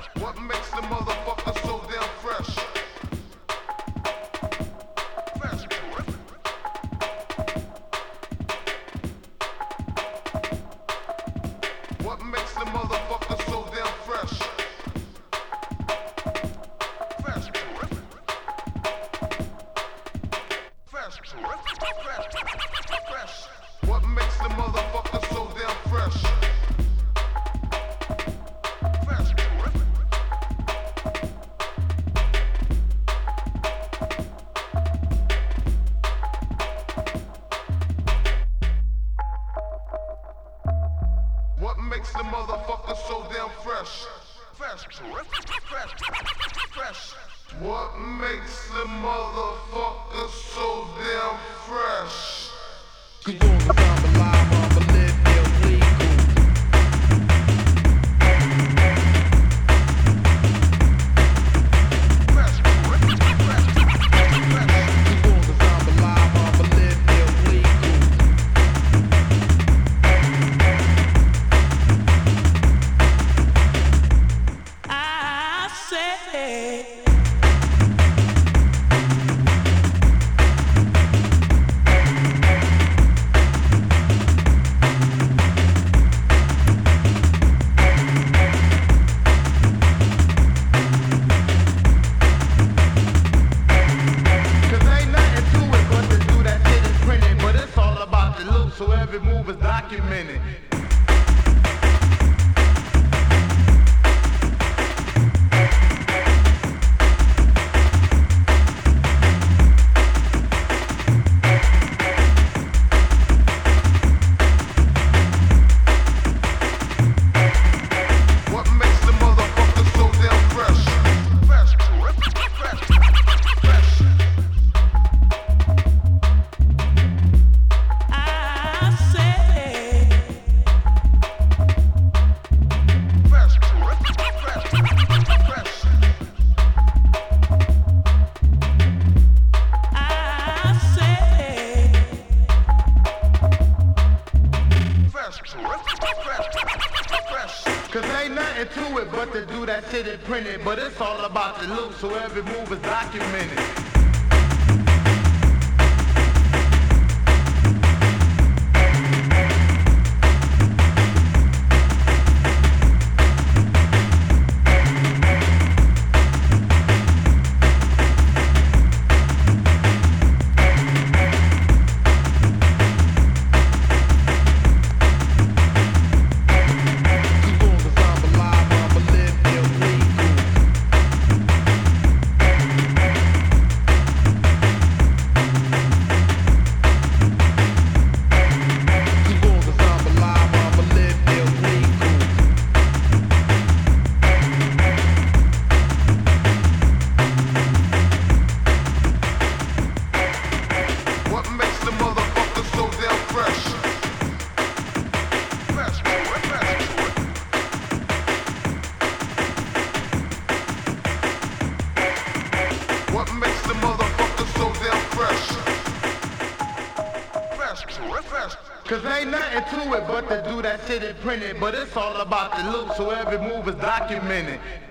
What makes the motherfucker so damn fresh? Fresh. What makes the motherfucker so damn fresh? Fresh. Fresh. Fresh. What makes the motherfucker so damn fresh? Fresh. What makes the motherfucker so damn fresh? Fresh. Fresh. Fresh. What makes the motherfucker so damn fresh? Cause long as I'm alive, I'ma live illegal. Fresh. Fresh. Cause long as I'm alive, I'ma live illegal. I say so every move is documented. What makes the motherfucker so damn fresh? Fresh. Fresh. Fresh. Cause ain't nothing to it but to do that shit and print it. But it's all about the loot, so every move is documented. What makes the motherfucker so damn fresh? Fresh. Cause ain't nothing to it but to do that shit and print it. But it's all about the loot, so every move is documented.